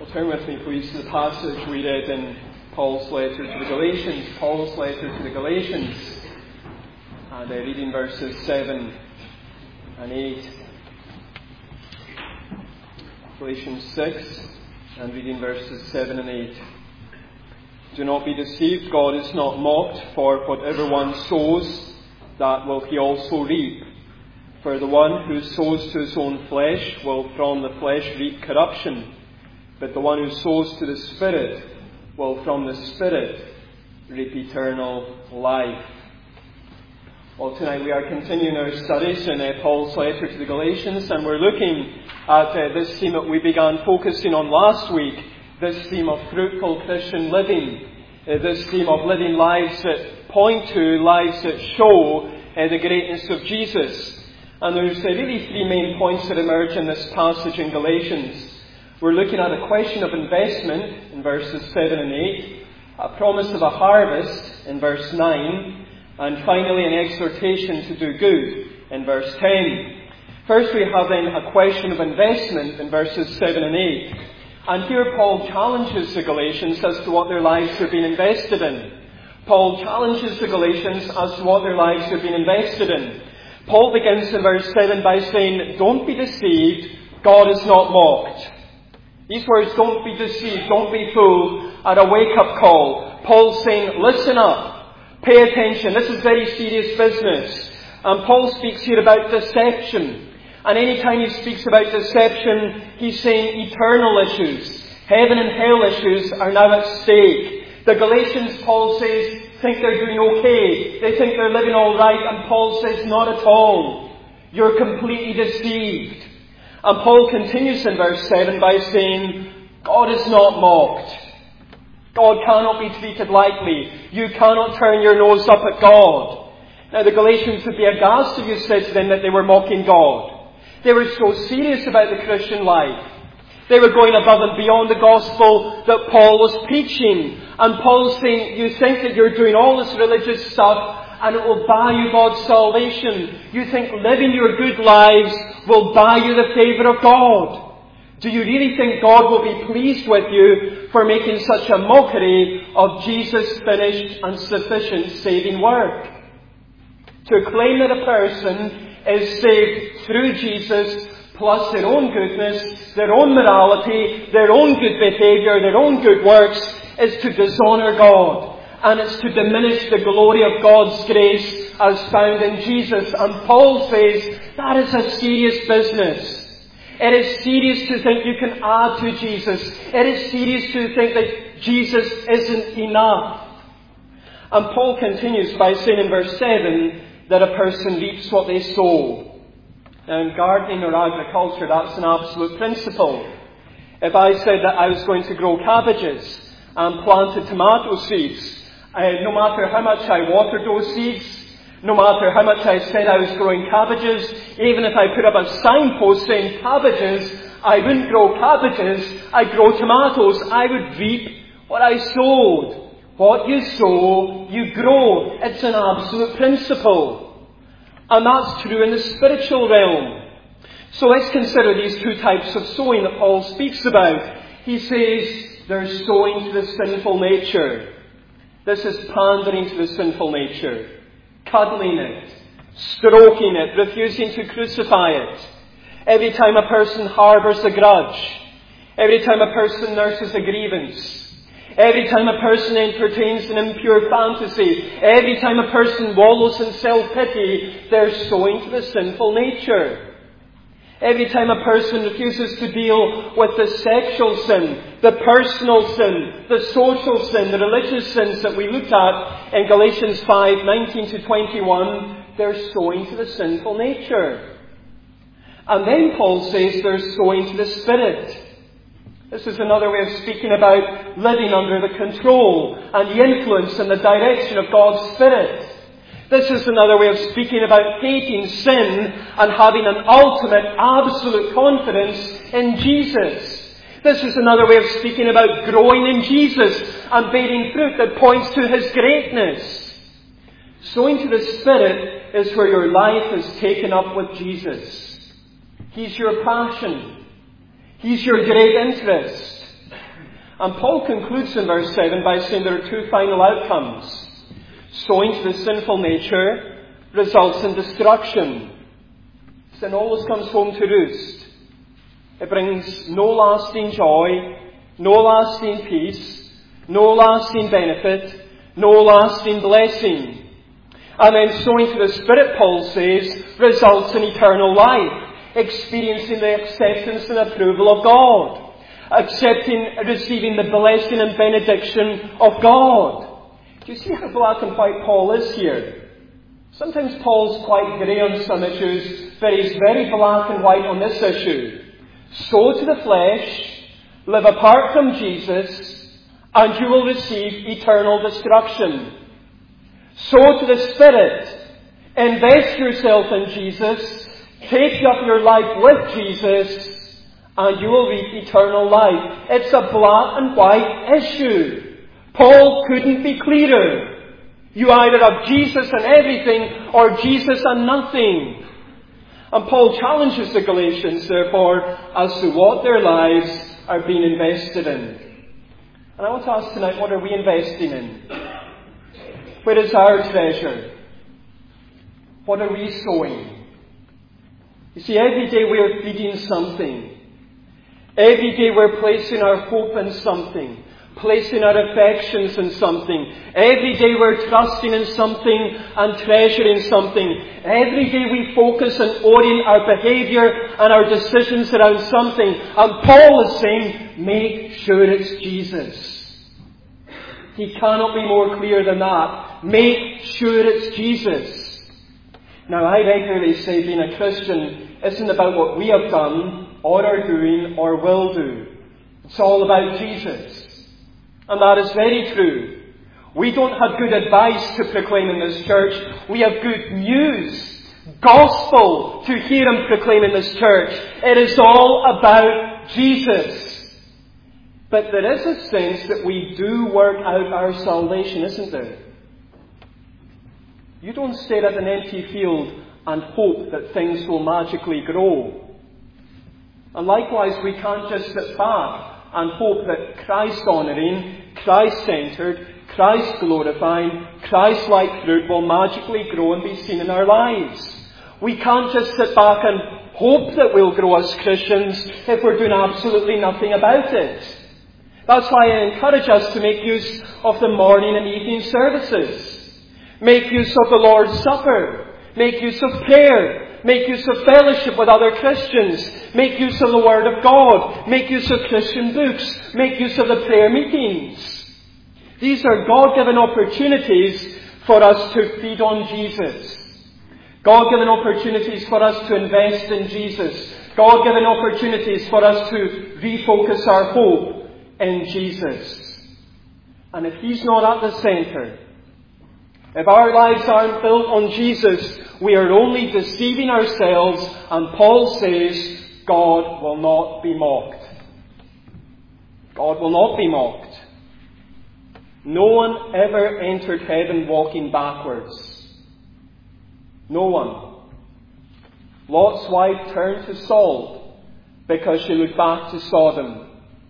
Well, turn with me, please, to the passage we read in Paul's letter to the Galatians. Paul's letter to the Galatians, and reading verses 7 and 8. Galatians 6, and reading verses 7 and 8. Do not be deceived, God is not mocked, for whatever one sows, that will he also reap. For the one who sows to his own flesh will from the flesh reap corruption, but the one who sows to the Spirit will from the Spirit reap eternal life. Well, tonight we are continuing our studies in Paul's letter to the Galatians, and we're looking at this theme that we began focusing on last week, this theme of fruitful Christian living, this theme of living lives that point to, lives that show the greatness of Jesus. And there's really three main points that emerge in this passage in Galatians. We're looking at a question of investment in verses 7 and 8, a promise of a harvest in verse 9, and finally an exhortation to do good in verse 10. First we have then a question of investment in verses 7 and 8. And here Paul challenges the Galatians as to what their lives are being invested in. Paul challenges the Galatians as to what their lives are being invested in. Paul begins in verse 7 by saying, don't be deceived, God is not mocked. These words, don't be deceived, don't be fooled, are a wake-up call. Paul's saying, listen up, pay attention, this is very serious business. And Paul speaks here about deception. And any time he speaks about deception, he's saying eternal issues, heaven and hell issues are now at stake. The Galatians, Paul says, think they're doing okay. They think they're living all right. And Paul says, not at all. You're completely deceived. And Paul continues in verse 7 by saying, God is not mocked. God cannot be treated lightly. You cannot turn your nose up at God. Now the Galatians would be aghast if you said to them that they were mocking God. They were so serious about the Christian life. They were going above and beyond the gospel that Paul was preaching. And Paul's saying, you think that you're doing all this religious stuff and it will buy you God's salvation. You think living your good lives will buy you the favour of God. Do you really think God will be pleased with you for making such a mockery of Jesus' finished and sufficient saving work? To claim that a person is saved through Jesus plus their own goodness, their own morality, their own good behaviour, their own good works, is to dishonour God. And it's to diminish the glory of God's grace as found in Jesus. And Paul says that is a serious business. It is serious to think you can add to Jesus. It is serious to think that Jesus isn't enough. And Paul continues by saying in verse 7 that a person reaps what they sow. Now in gardening or agriculture, that's an absolute principle. If I said that I was going to grow cabbages and planted tomato seeds, no matter how much I watered those seeds, no matter how much I said I was growing cabbages, even if I put up a signpost saying cabbages, I wouldn't grow cabbages, I'd grow tomatoes. I would reap what I sowed. What you sow, you grow. It's an absolute principle. And that's true in the spiritual realm. So let's consider these two types of sowing that Paul speaks about. He says there's sowing to the sinful nature. This is pandering to the sinful nature. Cuddling it, stroking it, refusing to crucify it. Every time a person harbours a grudge, every time a person nurses a grievance, every time a person entertains an impure fantasy, every time a person wallows in self-pity, they're sowing to the sinful nature. Every time a person refuses to deal with the sexual sin, the personal sin, the social sin, the religious sins that we looked at in Galatians 5:19 to 21, they're sowing to the sinful nature. And then Paul says they're sowing to the Spirit. This is another way of speaking about living under the control and the influence and the direction of God's Spirit. This is another way of speaking about hating sin and having an ultimate, absolute confidence in Jesus. This is another way of speaking about growing in Jesus and bearing fruit that points to His greatness. Sowing to the Spirit is where your life is taken up with Jesus. He's your passion. He's your great interest. And Paul concludes in verse 7 by saying there are two final outcomes. Sowing to the sinful nature results in destruction. Sin always comes home to roost. It brings no lasting joy, no lasting peace, no lasting benefit, no lasting blessing. And then sowing to the Spirit, Paul says, results in eternal life, experiencing the acceptance and approval of God. Receiving the blessing and benediction of God. Do you see how black and white Paul is here? Sometimes Paul's quite grey on some issues, but he's very black and white on this issue. Sow to the flesh, live apart from Jesus, and you will receive eternal destruction. Sow to the Spirit, invest yourself in Jesus, take up your life with Jesus, and you will reap eternal life. It's a black and white issue. Paul couldn't be clearer. You either have Jesus and everything, or Jesus and nothing. And Paul challenges the Galatians, therefore, as to what their lives are being invested in. And I want to ask tonight, what are we investing in? Where is our treasure? What are we sowing? You see, every day we are feeding something. Every day we're placing our hope in something, placing our affections in something. Every day we're trusting in something and treasuring something. Every day we focus and orient our behaviour and our decisions around something. And Paul is saying, make sure it's Jesus. He cannot be more clear than that. Make sure it's Jesus. Now, I regularly say being a Christian isn't about what we have done, or are doing, or will do. It's all about Jesus. And that is very true. We don't have good advice to proclaim in this church. We have good news, gospel to hear and proclaim in this church. It is all about Jesus. But there is a sense that we do work out our salvation, isn't there? You don't stare at an empty field and hope that things will magically grow. And likewise, we can't just sit back and hope that Christ-honouring, Christ-centred, Christ-glorifying, Christ-like fruit will magically grow and be seen in our lives. We can't just sit back and hope that we'll grow as Christians if we're doing absolutely nothing about it. That's why I encourage us to make use of the morning and evening services. Make use of the Lord's Supper. Make use of prayer. Make use of fellowship with other Christians. Make use of the Word of God. Make use of Christian books. Make use of the prayer meetings. These are God-given opportunities for us to feed on Jesus. God-given opportunities for us to invest in Jesus. God-given opportunities for us to refocus our hope in Jesus. And if He's not at the centre, if our lives aren't built on Jesus, we are only deceiving ourselves, and Paul says, God will not be mocked. God will not be mocked. No one ever entered heaven walking backwards. No one. Lot's wife turned to salt because she looked back to Sodom.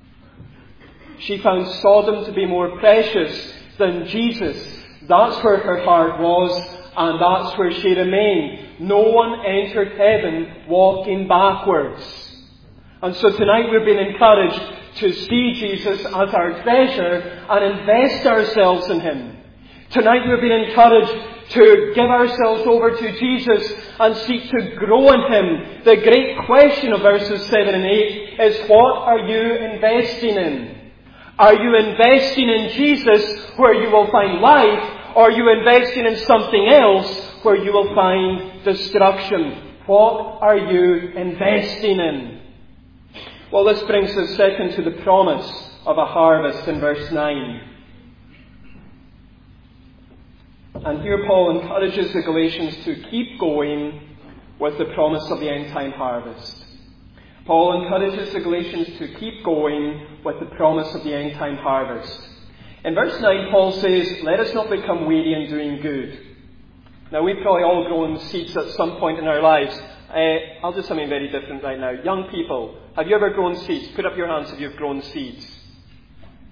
She found Sodom to be more precious than Jesus. That's where her heart was, and that's where she remained. No one entered heaven walking backwards. And so tonight we're being encouraged to see Jesus as our treasure and invest ourselves in Him. Tonight we're being encouraged to give ourselves over to Jesus and seek to grow in Him. The great question of verses 7 and 8 is, what are you investing in? Are you investing in Jesus where you will find life, or are you investing in something else where you will find destruction? What are you investing in? Well, this brings us second to the promise of a harvest in verse 9. And here Paul encourages the Galatians to keep going with the promise of the end-time harvest. Paul encourages the Galatians to keep going with the promise of the end-time harvest. In verse 9, Paul says, let us not become weary in doing good. Now, we've probably all grown seeds at some point in our lives. I'll do something very different right now. Young people, have you ever grown seeds? Put up your hands if you've grown seeds.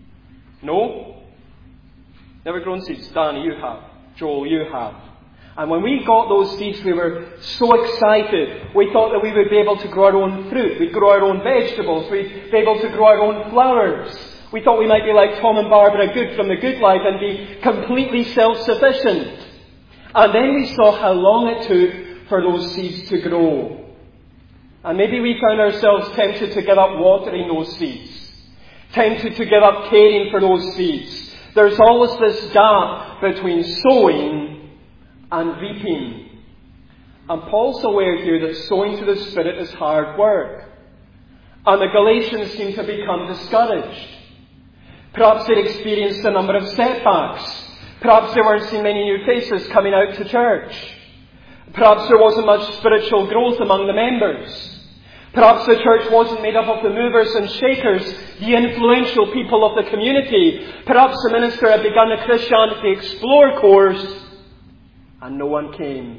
No? Never grown seeds? Danny, you have. Joel, you have. And when we got those seeds, we were so excited. We thought that we would be able to grow our own fruit. We'd grow our own vegetables. We'd be able to grow our own flowers. We thought we might be like Tom and Barbara Good from The Good Life and be completely self-sufficient. And then we saw how long it took for those seeds to grow. And maybe we found ourselves tempted to give up watering those seeds. Tempted to give up caring for those seeds. There's always this gap between sowing and reaping. And Paul's aware here that sowing to the Spirit is hard work. And the Galatians seem to become discouraged. Perhaps they'd experienced a number of setbacks. Perhaps they weren't seeing many new faces coming out to church. Perhaps there wasn't much spiritual growth among the members. Perhaps the church wasn't made up of the movers and shakers, the influential people of the community. Perhaps the minister had begun a Christianity Explore course and no one came.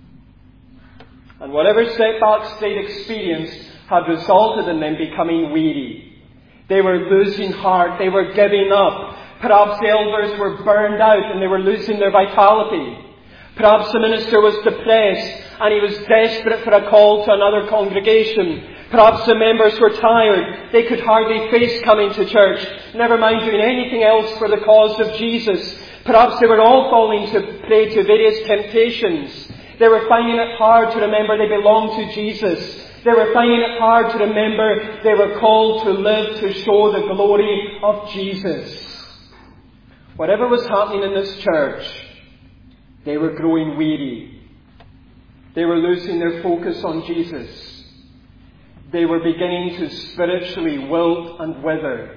And whatever setbacks they'd experienced had resulted in them becoming weary. They were losing heart. They were giving up. Perhaps the elders were burned out and they were losing their vitality. Perhaps the minister was depressed and he was desperate for a call to another congregation. Perhaps the members were tired. They could hardly face coming to church, never mind doing anything else for the cause of Jesus. Perhaps they were all falling prey to various temptations. They were finding it hard to remember they belonged to Jesus. They were finding it hard to remember they were called to live to show the glory of Jesus. Whatever was happening in this church, they were growing weary. They were losing their focus on Jesus. They were beginning to spiritually wilt and wither.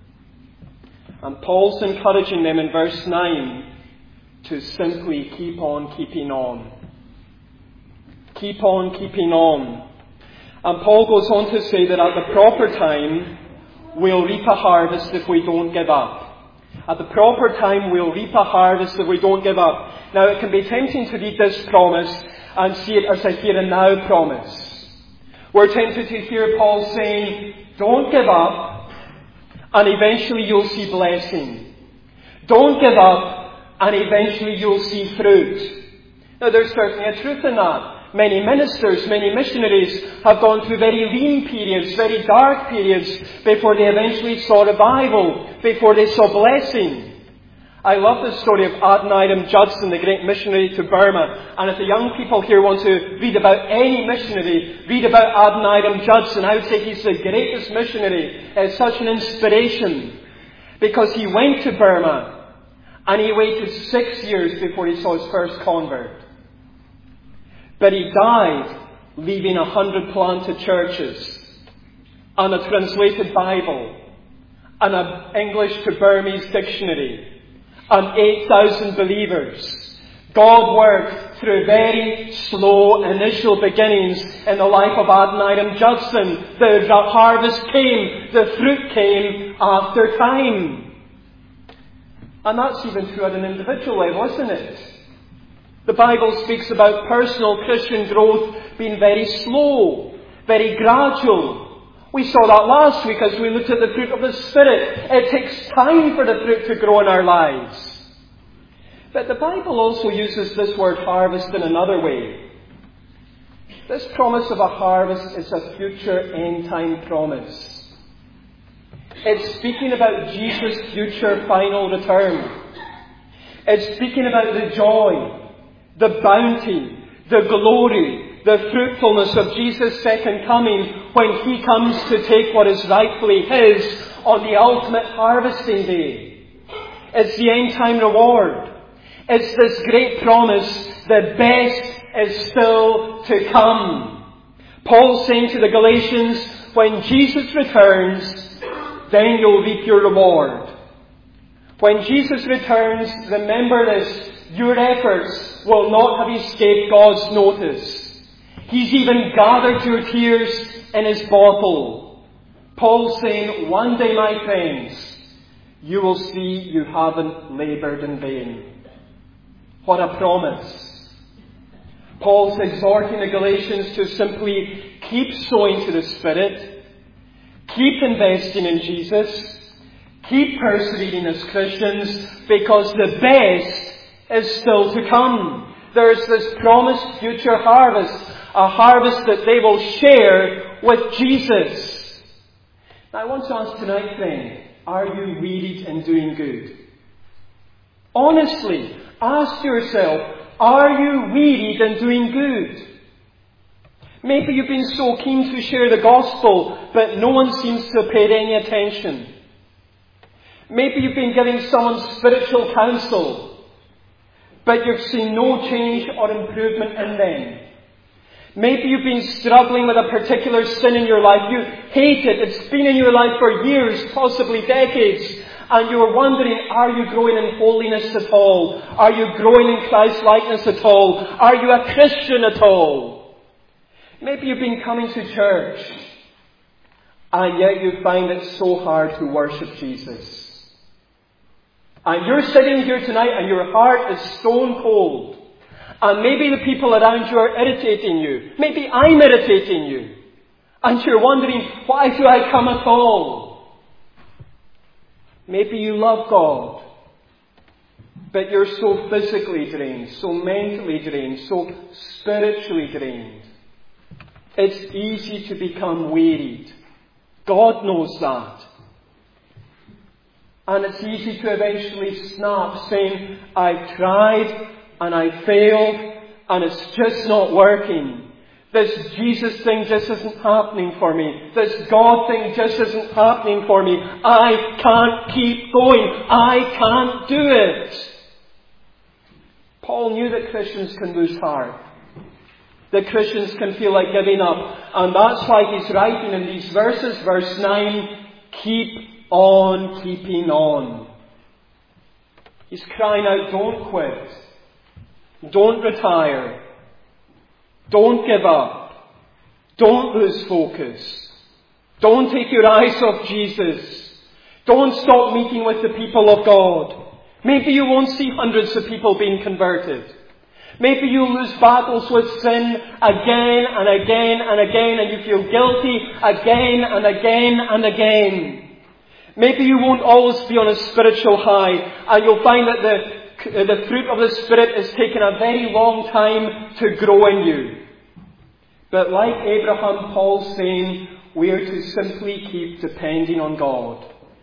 And Paul's encouraging them in verse 9 to simply keep on keeping on. Keep on keeping on. And Paul goes on to say that at the proper time, we'll reap a harvest if we don't give up. At the proper time, we'll reap a harvest if we don't give up. Now, it can be tempting to read this promise and see it as a here and now promise. We're tempted to hear Paul saying, don't give up, and eventually you'll see blessing. Don't give up, and eventually you'll see fruit. Now, there's certainly a truth in that. Many ministers, many missionaries have gone through very lean periods, very dark periods, before they eventually saw revival, before they saw blessing. I love the story of Adoniram Judson, the great missionary to Burma. And if the young people here want to read about any missionary, read about Adoniram Judson. I would say he's the greatest missionary. It's such an inspiration. Because he went to Burma and he waited 6 years before he saw his first convert. But he died leaving 100 planted churches and a translated Bible and an English to Burmese dictionary and 8,000 believers. God worked through very slow initial beginnings in the life of Adoniram Judson. The harvest came, the fruit came after time. And that's even true at an individual level, isn't it? The Bible speaks about personal Christian growth being very slow, very gradual. We saw that last week as we looked at the fruit of the Spirit. It takes time for the fruit to grow in our lives. But the Bible also uses this word harvest in another way. This promise of a harvest is a future end-time promise. It's speaking about Jesus' future final return. It's speaking about the joy, the bounty, the glory, the fruitfulness of Jesus' second coming when He comes to take what is rightfully His on the ultimate harvesting day. It's the end-time reward. It's this great promise, the best is still to come. Paul's saying to the Galatians, when Jesus returns, then you'll reap your reward. When Jesus returns, remember this, your efforts will not have escaped God's notice. He's even gathered your tears in His bottle. Paul's saying, one day, my friends, you will see you haven't laboured in vain. What a promise. Paul's exhorting the Galatians to simply keep sowing to the Spirit, keep investing in Jesus, Keep persevering as Christians, because the best is still to come. There's this promised future harvest, a harvest that they will share with Jesus. Now I want to ask tonight, friend, are you wearied in doing good? Honestly, ask yourself, are you wearied in doing good? Maybe you've been so keen to share the gospel, but no one seems to have paid any attention. Maybe you've been giving someone spiritual counsel, but you've seen no change or improvement in them. Maybe you've been struggling with a particular sin in your life. You hate it. It's been in your life for years, possibly decades. And you're wondering, are you growing in holiness at all? Are you growing in Christ-likeness at all? Are you a Christian at all? Maybe you've been coming to church, and yet you find it so hard to worship Jesus. And you're sitting here tonight and your heart is stone cold. And maybe the people around you are irritating you. Maybe I'm irritating you. And you're wondering, why do I come at all? Maybe you love God, but you're so physically drained, so mentally drained, so spiritually drained. It's easy to become wearied. God knows that. And it's easy to eventually snap, saying, I've tried and I failed and it's just not working. This Jesus thing just isn't happening for me. This God thing just isn't happening for me. I can't keep going. I can't do it. Paul knew that Christians can lose heart. That Christians can feel like giving up. And that's why he's writing in these verses, verse 9, keep on keeping on. He's crying out, don't quit. Don't retire. Don't give up. Don't lose focus. Don't take your eyes off Jesus. Don't stop meeting with the people of God. Maybe you won't see hundreds of people being converted. Maybe you'll lose battles with sin again and again and again, and you feel guilty again and again and again. Maybe you won't always be on a spiritual high, and you'll find that the fruit of the Spirit is taking a very long time to grow in you. But like Abraham, Paul's saying, we are to simply keep depending on God.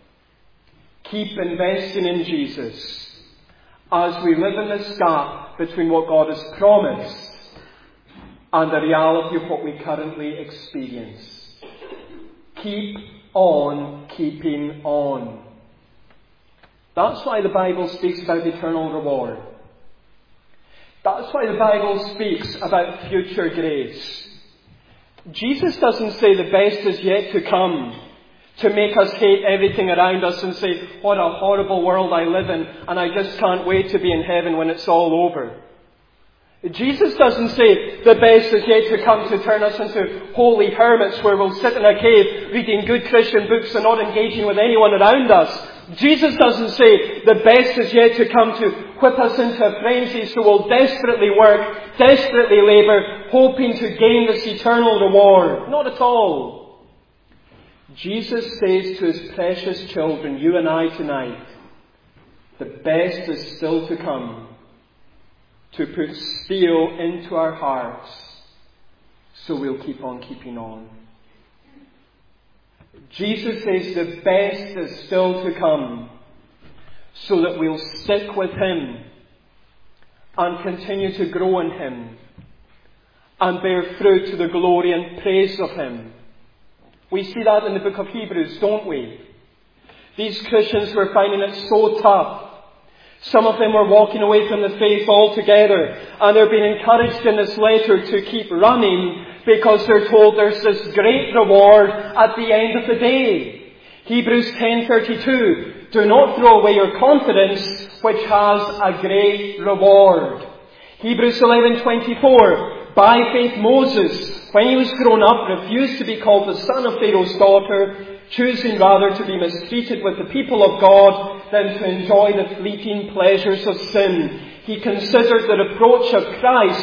Keep investing in Jesus as we live in this gap between what God has promised and the reality of what we currently experience. Keep on keeping on. That's why the Bible speaks about eternal reward. That's why the Bible speaks about future grace. Jesus doesn't say the best is yet to come to make us hate everything around us and say, what a horrible world I live in, and I just can't wait to be in heaven when it's all over. Jesus doesn't say the best is yet to come to turn us into holy hermits where we'll sit in a cave reading good Christian books and not engaging with anyone around us. Jesus doesn't say the best is yet to come to whip us into a frenzy so we'll desperately work, desperately labour, hoping to gain this eternal reward. Not at all. Jesus says to his precious children, you and I tonight, the best is still to come, to put steel into our hearts so we'll keep on keeping on. Jesus says the best is still to come so that we'll stick with him and continue to grow in him and bear fruit to the glory and praise of him. We see that in the book of Hebrews, don't we? These Christians were finding it so tough. Some of them were walking away from the faith altogether, and they're being encouraged in this letter to keep running because they're told there's this great reward at the end of the day. Hebrews 10:32, do not throw away your confidence, which has a great reward. Hebrews 11:24, by faith Moses, when he was grown up, refused to be called the son of Pharaoh's daughter, choosing rather to be mistreated with the people of God than to enjoy the fleeting pleasures of sin. He considered the reproach of Christ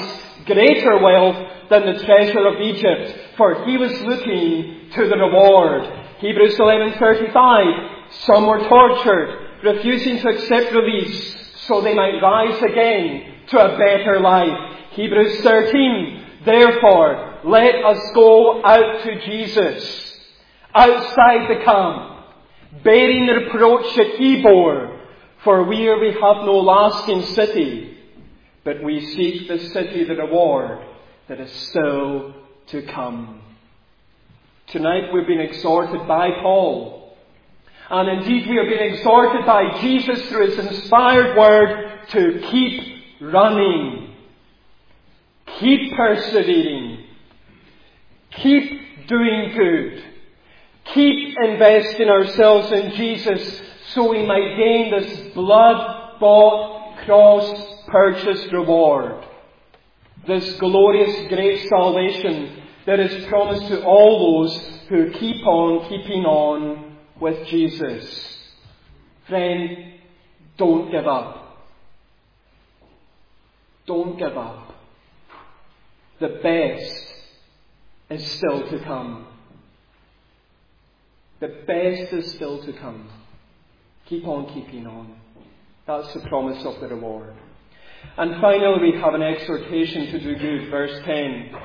greater wealth than the treasure of Egypt, for he was looking to the reward. Hebrews 11:35, some were tortured, refusing to accept release, so they might rise again to a better life. Hebrews 13, therefore, let us go out to Jesus, outside the camp, bearing the reproach that he bore, for we have no lasting city, but we seek the city, the reward that is still to come. Tonight we've been exhorted by Paul, and indeed we are being exhorted by Jesus through his inspired word to keep running, keep persevering, keep doing good, keep investing ourselves in Jesus so we might gain this blood-bought, cross-purchased reward. This glorious, great salvation that is promised to all those who keep on keeping on with Jesus. Friend, don't give up. Don't give up. The best is still to come. The best is still to come. Keep on keeping on. That's the promise of the reward. And finally, we have an exhortation to do good, verse 10.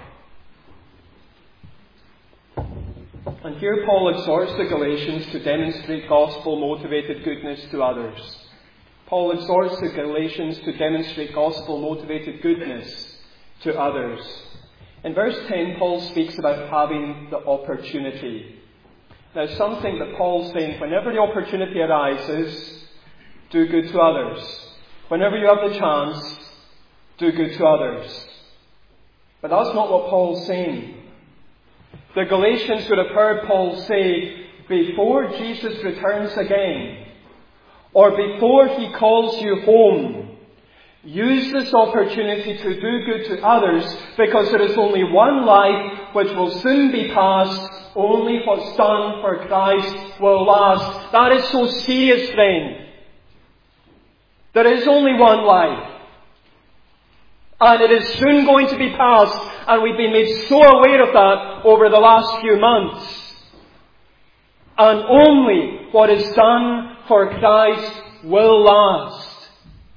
And here Paul exhorts the Galatians to demonstrate gospel-motivated goodness to others. Paul exhorts the Galatians to demonstrate gospel-motivated goodness to others. In verse 10, Paul speaks about having the opportunity. Now, something that Paul's saying, whenever the opportunity arises, do good to others. Whenever you have the chance, do good to others. But that's not what Paul's saying. The Galatians would have heard Paul say, before Jesus returns again, or before he calls you home, use this opportunity to do good to others, because there is only one life which will soon be past. Only what's done for Christ will last. That is so serious, friend. There is only one life. And it is soon going to be past. And we've been made so aware of that over the last few months. And only what is done for Christ will last.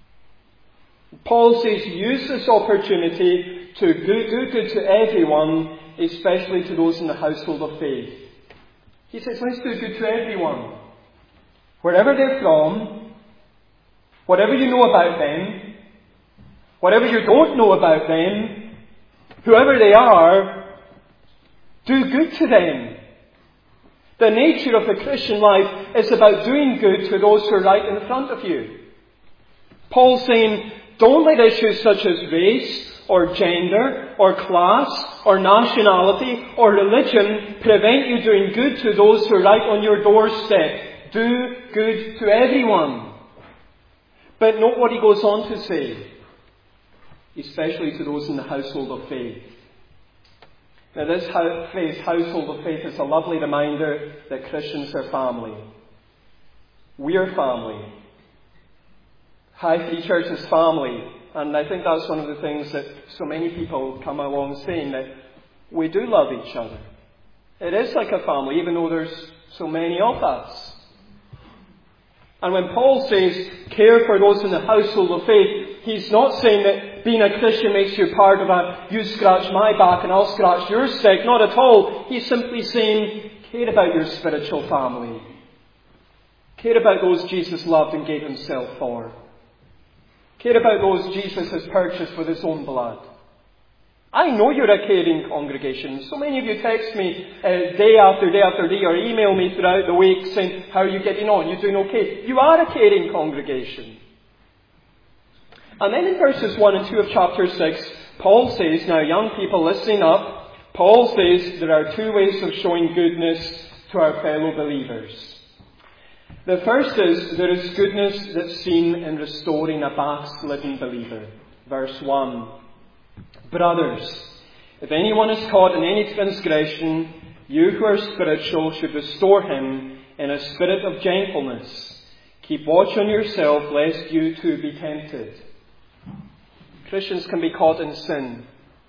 Paul says, use this opportunity to do good to everyone, especially to those in the household of faith. He says, let's do good to everyone. Wherever they're from, whatever you know about them, whatever you don't know about them, whoever they are, do good to them. The nature of the Christian life is about doing good to those who are right in front of you. Paul's saying, don't let issues such as race, or gender, or class, or nationality, or religion prevent you doing good to those who are right on your doorstep. Do good to everyone. But note what he goes on to say, especially to those in the household of faith. Now this phrase, household of faith, is a lovely reminder that Christians are family. We are family. High Free Church is family. And I think that's one of the things that so many people come along saying, that we do love each other. It is like a family, even though there's so many of us. And when Paul says, care for those in the household of faith, he's not saying that being a Christian makes you part of a, you scratch my back and I'll scratch your stick. Not at all. He's simply saying, care about your spiritual family. Care about those Jesus loved and gave himself for. Care about those Jesus has purchased with his own blood. I know you're a caring congregation. So many of you text me day after day after day, or email me throughout the week saying, how are you getting on? You doing okay? You are a caring congregation. And then in verses 1 and 2 of chapter 6, Paul says, now young people listening up, Paul says there are two ways of showing goodness to our fellow believers. The first is, there is goodness that's seen in restoring a backslidden believer. Verse 1. Brothers, if anyone is caught in any transgression, you who are spiritual should restore him in a spirit of gentleness. Keep watch on yourself, lest you too be tempted. Christians can be caught in sin.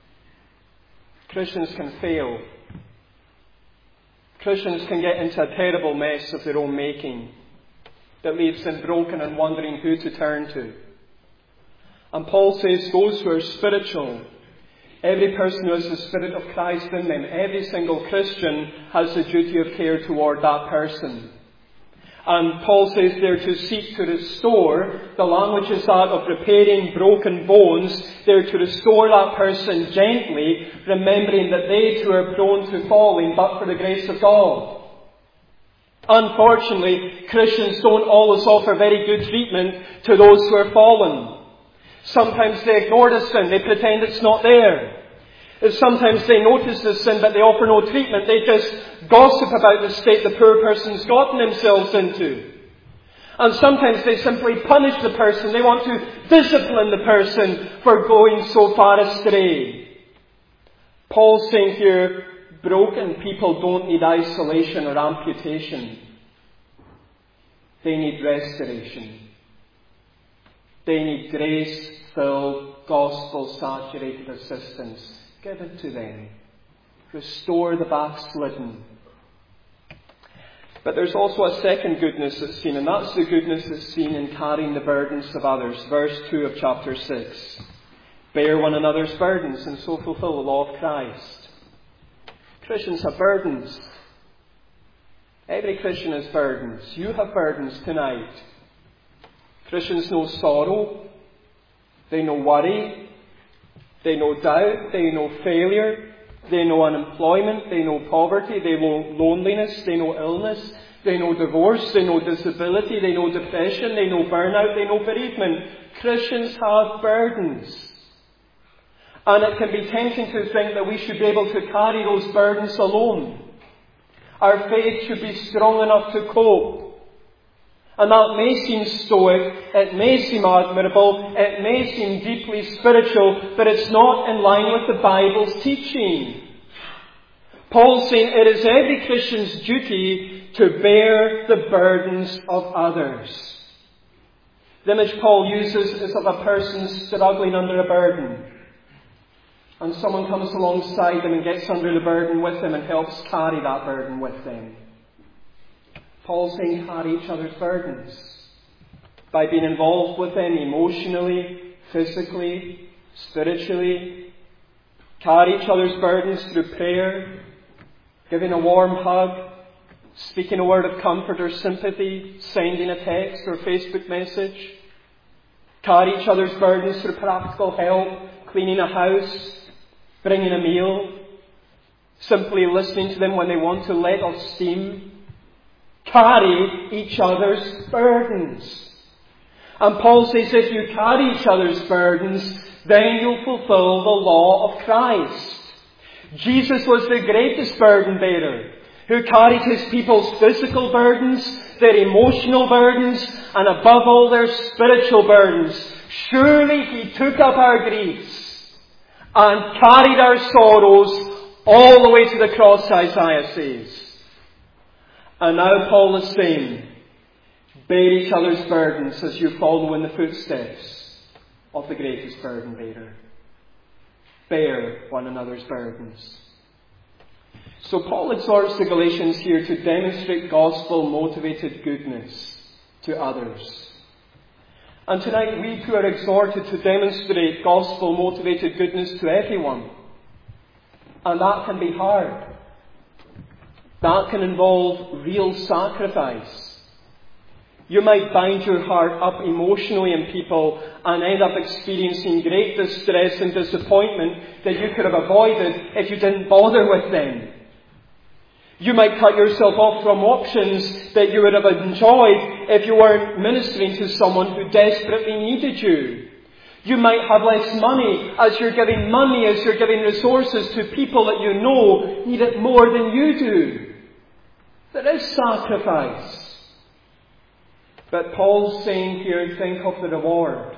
Christians can fail. Christians can get into a terrible mess of their own making that leaves them broken and wondering who to turn to. And Paul says those who are spiritual, every person who has the Spirit of Christ in them, every single Christian has the duty of care toward that person. And Paul says they're to seek to restore, the language is that of repairing broken bones, they're to restore that person gently, remembering that they too are prone to falling, but for the grace of God. Unfortunately, Christians don't always offer very good treatment to those who are fallen. Sometimes they ignore the sin, they pretend it's not there. Sometimes they notice the sin, but they offer no treatment. They just gossip about the state the poor person's gotten themselves into. And sometimes they simply punish the person. They want to discipline the person for going so far astray. Paul's saying here, broken people don't need isolation or amputation. They need restoration. They need grace-filled, gospel-saturated assistance. Give it to them. Restore the backslidden. But there's also a second goodness that's seen, and that's the goodness that's seen in carrying the burdens of others. Verse 2 of chapter 6. Bear one another's burdens and so fulfill the law of Christ. Christians have burdens. Every Christian has burdens. You have burdens tonight. Christians know sorrow. They know worry. They know doubt, they know failure, they know unemployment, they know poverty, they know loneliness, they know illness, they know divorce, they know disability, they know depression, they know burnout, they know bereavement. Christians have burdens. And it can be tempting to think that we should be able to carry those burdens alone. Our faith should be strong enough to cope. And that may seem stoic, it may seem admirable, it may seem deeply spiritual, but it's not in line with the Bible's teaching. Paul's saying it is every Christian's duty to bear the burdens of others. The image Paul uses is of a person struggling under a burden. And someone comes alongside them and gets under the burden with them and helps carry that burden with them. Paul's saying carry each other's burdens by being involved with them emotionally, physically, spiritually. Carry each other's burdens through prayer, giving a warm hug, speaking a word of comfort or sympathy, sending a text or Facebook message. Carry each other's burdens through practical help, cleaning a house, bringing a meal, simply listening to them when they want to let off steam. Carry each other's burdens. And Paul says if you carry each other's burdens, then you'll fulfill the law of Christ. Jesus was the greatest burden bearer, who carried his people's physical burdens, their emotional burdens, and above all their spiritual burdens. Surely he took up our griefs and carried our sorrows all the way to the cross, Isaiah says. And now Paul is saying, bear each other's burdens as you follow in the footsteps of the greatest burden bearer. Bear one another's burdens. So Paul exhorts the Galatians here to demonstrate gospel-motivated goodness to others. And tonight we too are exhorted to demonstrate gospel-motivated goodness to everyone. And that can be hard. That can involve real sacrifice. You might bind your heart up emotionally in people and end up experiencing great distress and disappointment that you could have avoided if you didn't bother with them. You might cut yourself off from options that you would have enjoyed if you weren't ministering to someone who desperately needed you. You might have less money as you're giving resources to people that you know need it more than you do. There is sacrifice. But Paul's saying here, think of the reward.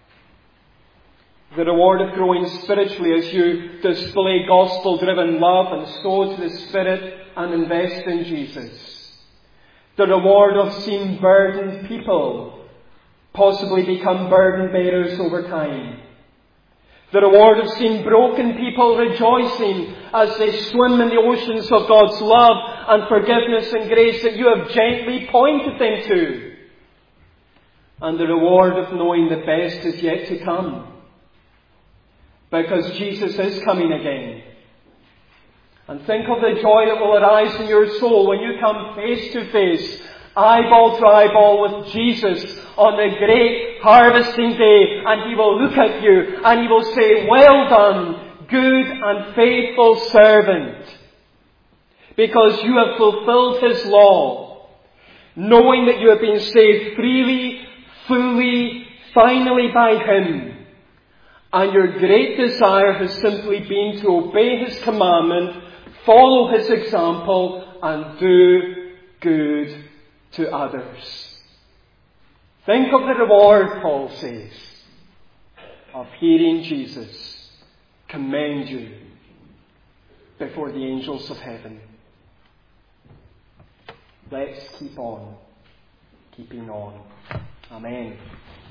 The reward of growing spiritually as you display gospel-driven love and sow to the Spirit and invest in Jesus. The reward of seeing burdened people possibly become burden bearers over time. The reward of seeing broken people rejoicing as they swim in the oceans of God's love and forgiveness and grace that you have gently pointed them to. And the reward of knowing the best is yet to come. Because Jesus is coming again. And think of the joy that will arise in your soul when you come face to face, eyeball to eyeball with Jesus on the great harvesting day, and He will look at you and He will say, "Well done, good and faithful servant," because you have fulfilled His law, knowing that you have been saved freely, fully, finally by Him. And your great desire has simply been to obey His commandment, follow His example, and do good to others. Think of the reward, Paul says, of hearing Jesus commend you before the angels of heaven. Let's keep on keeping on. Amen.